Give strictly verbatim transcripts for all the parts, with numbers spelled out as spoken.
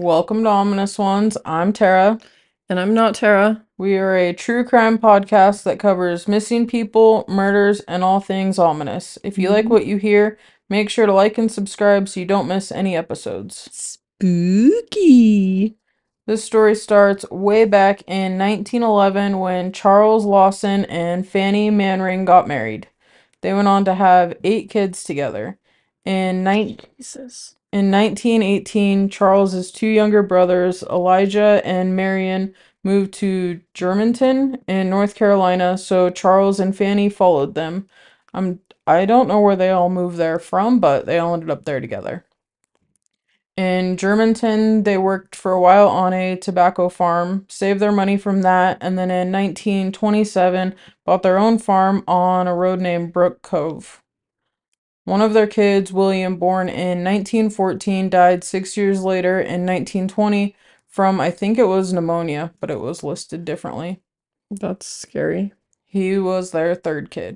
Welcome to Ominous Ones. I'm Tara. And I'm not Tara. We are a true crime podcast that covers missing people, murders, and all things ominous. If you like Mhm. what you hear, make sure to like and subscribe so you don't miss any episodes. Spooky. This story starts way back in nineteen eleven when Charles Lawson and Fanny Manring got married. They went on to have eight kids together. In nine Jesus. In nineteen eighteen, Charles's two younger brothers, Elijah and Marion, moved to Germantown in North Carolina, so Charles and Fanny followed them. Um, I don't know where they all moved there from, but they all ended up there together. In Germantown, they worked for a while on a tobacco farm, saved their money from that, and then in nineteen twenty-seven bought their own farm on a road named Brook Cove. One of their kids, William, born in nineteen fourteen, died six years later in nineteen twenty from, I think it was pneumonia, but it was listed differently. That's scary. He was their third kid.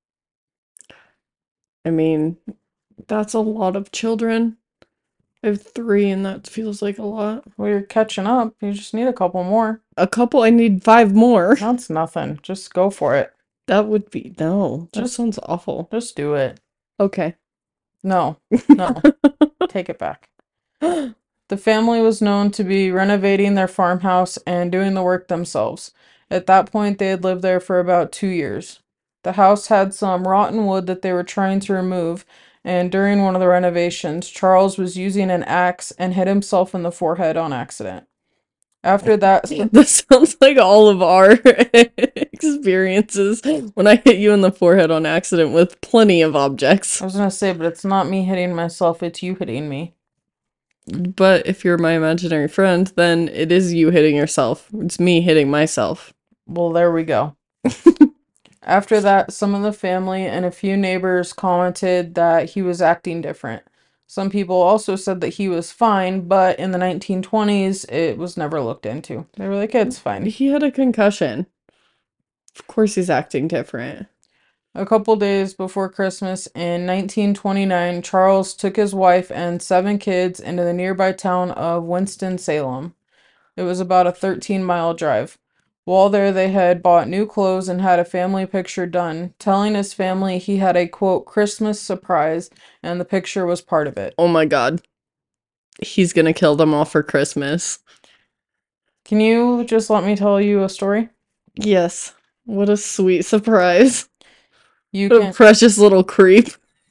I mean, that's a lot of children. I have three, and that feels like a lot. Well, you're catching up. You just need a couple more. A couple, I need five more. That's nothing. Just go for it. That would be, no, that Just, sounds awful. just do it. Okay. No, no, take it back. The family was known to be renovating their farmhouse and doing the work themselves. At that point, they had lived there for about two years. The house had some rotten wood that they were trying to remove, and during one of the renovations, Charles was using an axe and hit himself in the forehead on accident. After that, That sounds like all of our experiences when I hit you in the forehead on accident with plenty of objects. I was gonna say, but it's not me hitting myself, it's you hitting me. But if you're my imaginary friend, then it is you hitting yourself. It's me hitting myself. Well, there we go. After that, some of the family and a few neighbors commented that he was acting different. Some people also said that he was fine, but in the nineteen twenties, it was never looked into. They were like, it's fine. He had a concussion. Of course he's acting different. A couple days before Christmas in nineteen twenty-nine, Charles took his wife and seven kids into the nearby town of Winston-Salem. It was about a thirteen mile drive. While there, they had bought new clothes and had a family picture done, telling his family he had a quote Christmas surprise, and the picture was part of it. Oh my god. He's gonna kill them all for Christmas. Can you just let me tell you a story? Yes. What a sweet surprise. You What a can precious little creep.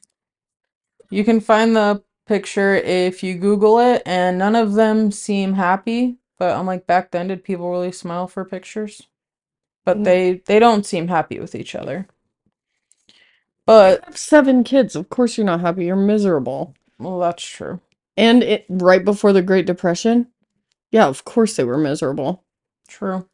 you can find the picture if you Google it, and none of them seem happy. But I'm like, back then, did people really smile for pictures? But they they don't seem happy with each other. You But have seven kids. Of course you're not happy. You're miserable. well, that's true. And it right before the Great Depression? Yeah, of course they were miserable. True.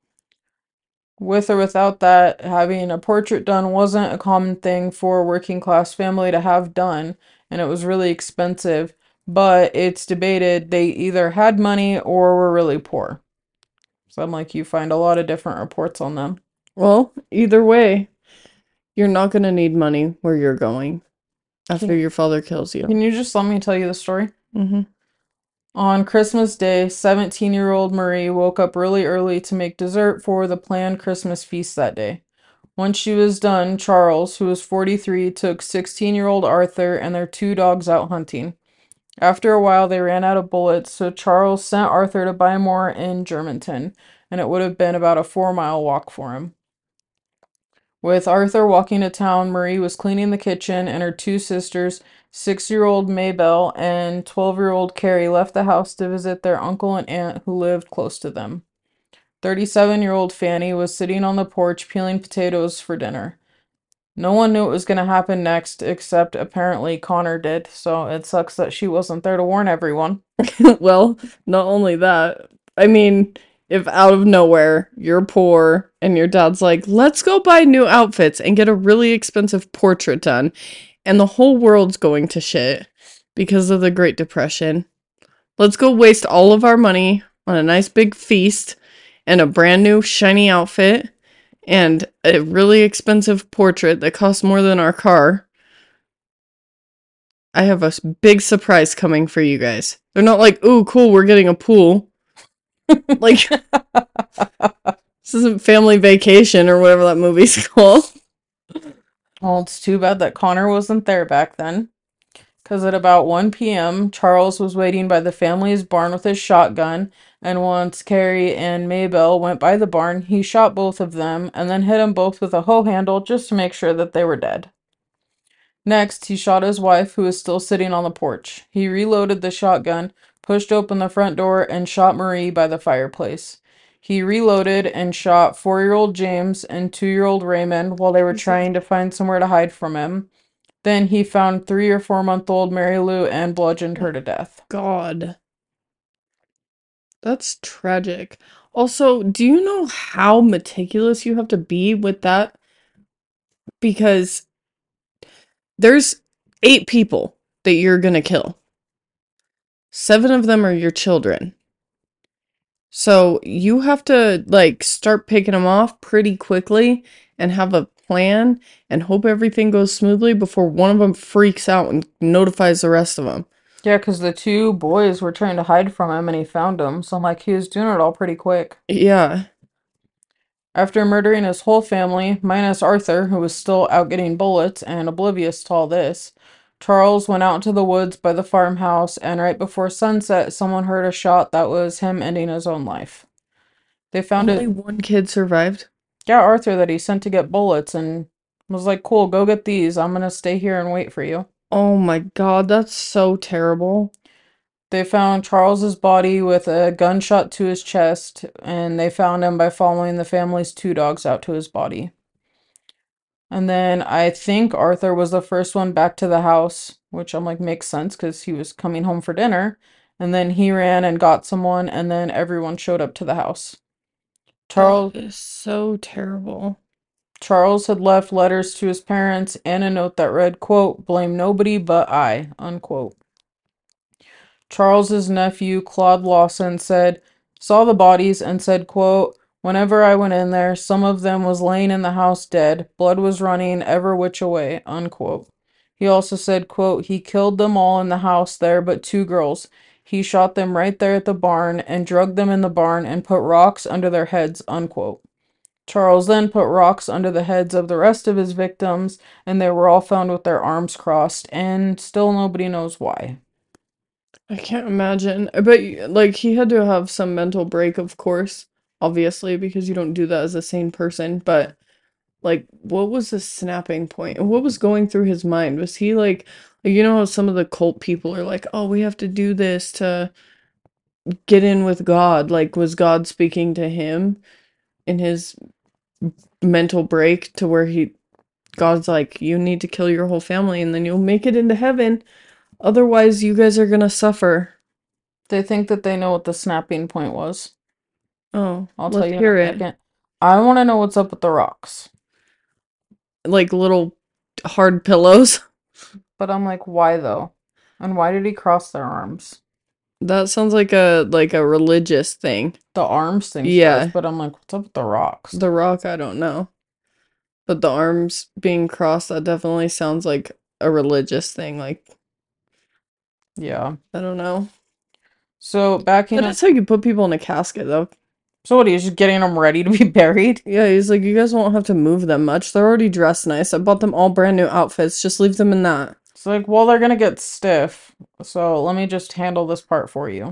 With or without that, having a portrait done wasn't a common thing for a working class family to have done, and it was really expensive. But it's debated they either had money or were really poor. So I'm like, you find a lot of different reports on them. Well, either way, you're not gonna need money where you're going after Can, your father kills you. can you just let me tell you the story? Mm-hmm. On Christmas Day, seventeen year old Marie woke up really early to make dessert for the planned Christmas feast that day. Once she was done, Charles, who was forty-three, took sixteen year old Arthur and their two dogs out hunting. After a while, they ran out of bullets, so Charles sent Arthur to buy more in Germantown, and it would have been about a four mile walk for him. With Arthur walking to town, Marie was cleaning the kitchen, and her two sisters, six year old Maybelle and twelve year old Carrie, left the house to visit their uncle and aunt who lived close to them. thirty-seven year old Fanny was sitting on the porch peeling potatoes for dinner. No one knew what was going to happen next, except apparently Connor did, so it sucks that she wasn't there to warn everyone. Well, not only that, I mean, if out of nowhere you're poor and your dad's like, let's go buy new outfits and get a really expensive portrait done, and the whole world's going to shit because of the Great Depression. Let's go waste all of our money on a nice big feast and a brand new shiny outfit and a really expensive portrait that costs more than our car. I have a s- big surprise coming for you guys. They're not like, ooh, cool, we're getting a pool. Like, this isn't family vacation or whatever that movie's called. Well, it's too bad that Connor wasn't there back then. Because at about one p m, Charles was waiting by the family's barn with his shotgun, and once Carrie and Maybelle went by the barn, he shot both of them and then hit them both with a hoe handle just to make sure that they were dead. Next, he shot his wife, who was still sitting on the porch. He reloaded the shotgun, pushed open the front door, and shot Marie by the fireplace. He reloaded and shot four year old James and two year old Raymond while they were trying to find somewhere to hide from him. Then he found three or four month old Mary Lou and bludgeoned her to death. God. That's tragic. Also, do you know how meticulous you have to be with that? Because there's eight people that you're gonna kill. Seven of them are your children. So you have to like start picking them off pretty quickly and have a plan and hope everything goes smoothly before one of them freaks out and notifies the rest of them. Yeah, because the two boys were trying to hide from him and he found them, so I'm like, he was doing it all pretty quick. Yeah. After murdering his whole family, minus Arthur, who was still out getting bullets and oblivious to all this, Charles went out into the woods by the farmhouse, and right before sunset, someone heard a shot that was him ending his own life. They found Only it, one kid survived. yeah, Arthur that he sent to get bullets, and was like, cool, go get these. I'm gonna stay here and wait for you. Oh my God, that's so terrible. They found Charles's body with a gunshot to his chest, and they found him by following the family's two dogs out to his body. And then I think Arthur was the first one back to the house, which I'm like makes sense because he was coming home for dinner. And then he ran and got someone, and then everyone showed up to the house. That Charles is so terrible. Charles had left letters to his parents and a note that read, quote, blame nobody but I, unquote. Charles's nephew, Claude Lawson, said, saw the bodies and said, quote, whenever I went in there, some of them was laying in the house dead. Blood was running ever which away, unquote. He also said, quote, he killed them all in the house there but two girls. He shot them right there at the barn and drugged them in the barn and put rocks under their heads, unquote. Charles then put rocks under the heads of the rest of his victims, and they were all found with their arms crossed, and still nobody knows why. I can't imagine. I bet you, like he had to have some mental break, of course, obviously, because you don't do that as a sane person, but like what was the snapping point? What was going through his mind? Was he like, like you know how some of the cult people are like, "Oh, we have to do this to get in with God." Like was God speaking to him in his mental break to where he God's like, "You need to kill your whole family and then you'll make it into heaven. Otherwise, you guys are going to suffer." They think that they know what the snapping point was. Oh, I'll tell let's you in a hear it. second. I want to know what's up with the rocks. Like little hard pillows. But I'm like, why though? And why did he cross their arms? That sounds like a like a religious thing. The arms thing does, Yeah, but I'm like, what's up with the rocks? the rock, I don't know. But the arms being crossed, that definitely sounds like a religious thing. Like, Yeah. I don't know. So backing That up. is how you put people in a casket, though. So what? He's just getting them ready to be buried. Yeah, he's like, you guys won't have to move them much. They're already dressed nice. I bought them all brand new outfits. Just leave them in that. It's like, well, they're gonna get stiff. So let me just handle this part for you.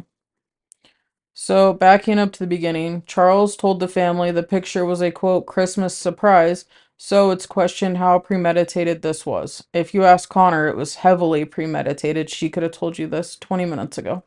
So, backing up to the beginning, Charles told the family the picture was a quote Christmas surprise, so it's questioned how premeditated this was. If you ask Connor, it was heavily premeditated. She could have told you this twenty minutes ago.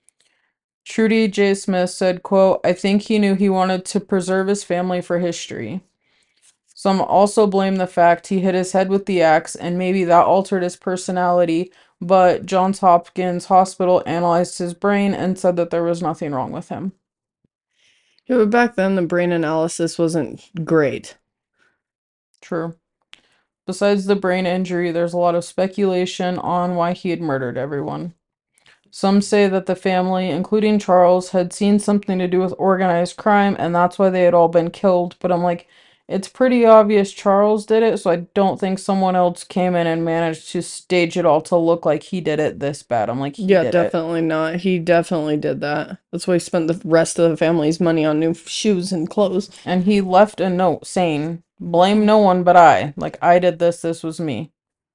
Trudy J. Smith said, quote, I think he knew he wanted to preserve his family for history. Some also blame the fact he hit his head with the axe and maybe that altered his personality, but Johns Hopkins Hospital analyzed his brain and said that there was nothing wrong with him. Yeah, but back then the brain analysis wasn't great. True. Besides the brain injury, there's a lot of speculation on why he had murdered everyone. Some say that the family, including Charles, had seen something to do with organized crime and that's why they had all been killed. But I'm like, It's pretty obvious Charles did it, so I don't think someone else came in and managed to stage it all to look like he did it this bad. I'm like, he Yeah, did it. definitely not. He definitely did that. That's why he spent the rest of the family's money on new shoes and clothes. And he left a note saying, blame no one but I. Like, I did this, this was me.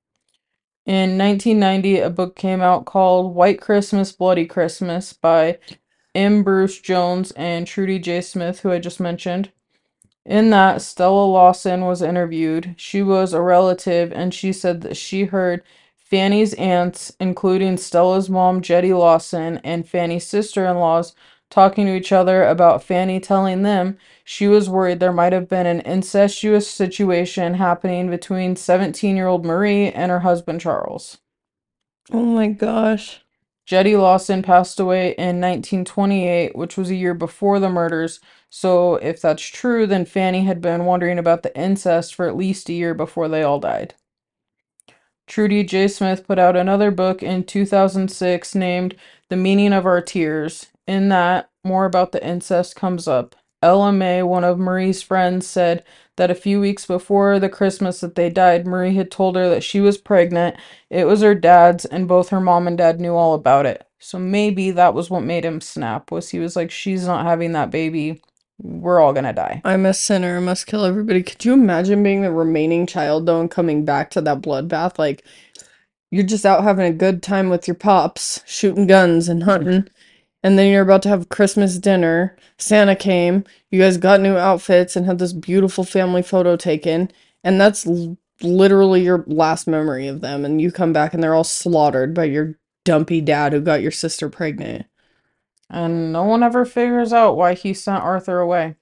In nineteen ninety, a book came out called White Christmas, Bloody Christmas by M. Bruce Jones and Trudy J. Smith, who I just mentioned. In that, Stella Lawson was interviewed. She was a relative, and she said that she heard Fanny's aunts, including Stella's mom, Jetty Lawson, and Fanny's sister-in-laws, talking to each other about Fanny telling them she was worried there might have been an incestuous situation happening between seventeen-year-old Marie and her husband, Charles. Oh my gosh. Jetty Lawson passed away in nineteen twenty-eight, which was a year before the murders. So, if that's true, then Fanny had been wondering about the incest for at least a year before they all died. Trudy J. Smith put out another book in two thousand six named The Meaning of Our Tears. In that, more about the incest comes up. Ella May, one of Marie's friends, said that a few weeks before the Christmas that they died, Marie had told her that she was pregnant. It was her dad's, and both her mom and dad knew all about it. So maybe that was what made him snap, was he was like, she's not having that baby. We're all gonna die. I'm a sinner. I must kill everybody. Could you imagine being the remaining child, though, and coming back to that bloodbath? Like, you're just out having a good time with your pops, shooting guns and hunting. And then you're about to have Christmas dinner. Santa came. You guys got new outfits and had this beautiful family photo taken. And that's l- literally your last memory of them. And you come back and they're all slaughtered by your dumpy dad who got your sister pregnant. And no one ever figures out why he sent Arthur away.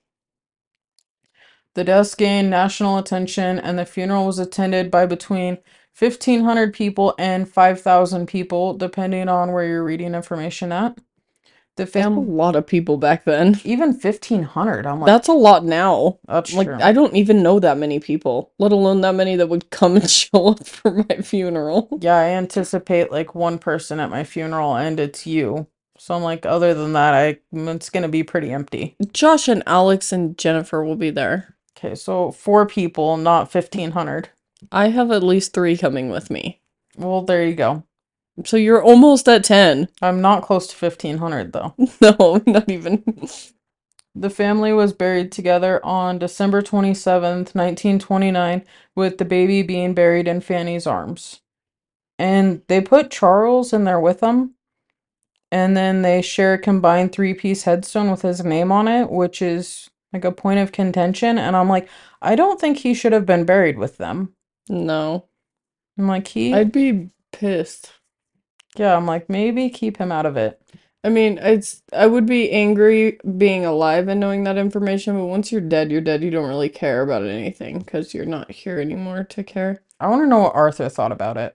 The deaths gained national attention, and the funeral was attended by between fifteen hundred people and five thousand people, depending on where you're reading information at. The That's a fam lot of people back then. even fifteen hundred, I'm like, That's a lot now. that's Like, true. I don't even know that many people, let alone that many that would come and show up for my funeral. Yeah, I anticipate like one person at my funeral, and it's you. So I'm like, other than that, I it's gonna be pretty empty. Josh and Alex and Jennifer will be there. Okay, so four people, not fifteen hundred. I have at least three coming with me. Well, there you go. So you're almost at ten. I'm not close to fifteen hundred though. No, not even. The family was buried together on December twenty-seventh, nineteen twenty-nine, with the baby being buried in Fanny's arms. And they put Charles in there with them, and then they share a combined three-piece headstone with his name on it, which is like a point of contention. And I'm like, I don't think he should have been buried with them. No. I'm like, he, I'd be pissed. yeah, I'm like, maybe keep him out of it. I mean, it's I would be angry being alive and knowing that information, but once you're dead, you're dead. You don't really care about anything because you're not here anymore to care. I want to know what Arthur thought about it.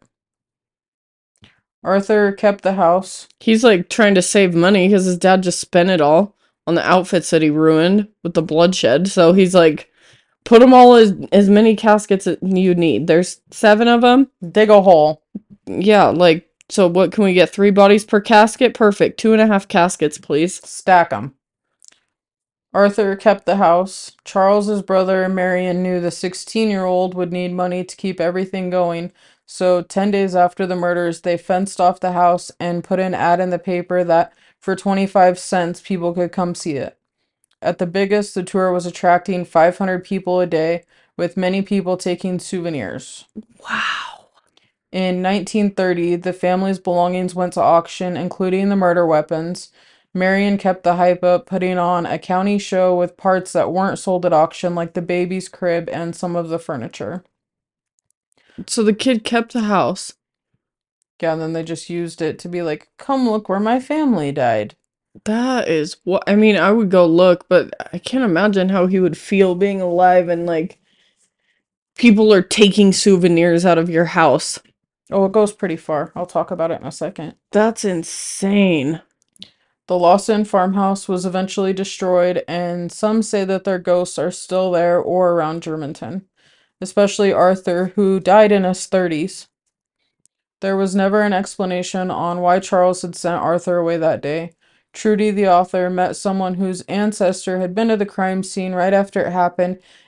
Arthur kept the house. He's like trying to save money because his dad just spent it all on the outfits that he ruined with the bloodshed. So he's like, put them all as as many caskets as you need. There's seven of them. Dig a hole. Yeah, like, so what can we get? Three bodies per casket? Perfect. Two and a half caskets, please. Stack them. Arthur kept the house. Charles's brother, Marion, knew the sixteen-year-old would need money to keep everything going, so ten days after the murders, they fenced off the house and put an ad in the paper that for twenty-five cents people could come see it. At the biggest, the tour was attracting five hundred people a day, with many people taking souvenirs. Wow. In nineteen thirty, the family's belongings went to auction, including the murder weapons. Marion kept the hype up, putting on a county show with parts that weren't sold at auction, like the baby's crib and some of the furniture. So the kid kept the house. Yeah, and then they just used it to be like, come look where my family died. That is what I mean, I would go look, but I can't imagine how he would feel being alive and like people are taking souvenirs out of your house. Oh, it goes pretty far. I'll talk about it in a second. That's insane. The Lawson farmhouse was eventually destroyed, and some say that their ghosts are still there or around Germantown, especially Arthur, who died in his thirties. There was never an explanation on why Charles had sent Arthur away that day. Trudy, the author, met someone whose ancestor had been to the crime scene right after it happened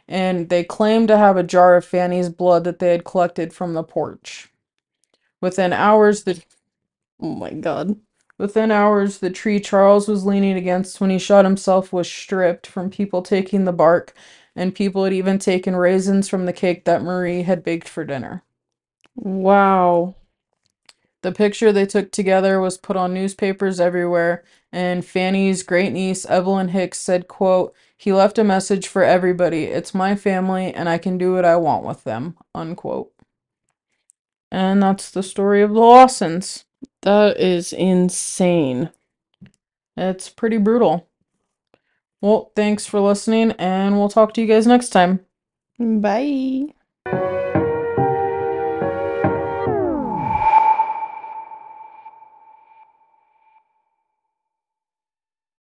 and they claimed to have a jar of Fanny's blood that they had collected from the porch. Within hours, the Oh my god. within hours, the tree Charles was leaning against when he shot himself was stripped from people taking the bark, and people had even taken raisins from the cake that Marie had baked for dinner. Wow. The picture they took together was put on newspapers everywhere, and Fanny's great niece, Evelyn Hicks, said, quote, "He left a message for everybody. It's my family, and I can do what I want with them," unquote. And that's the story of the Lawsons. That is insane. It's pretty brutal. Well, thanks for listening, and we'll talk to you guys next time. Bye.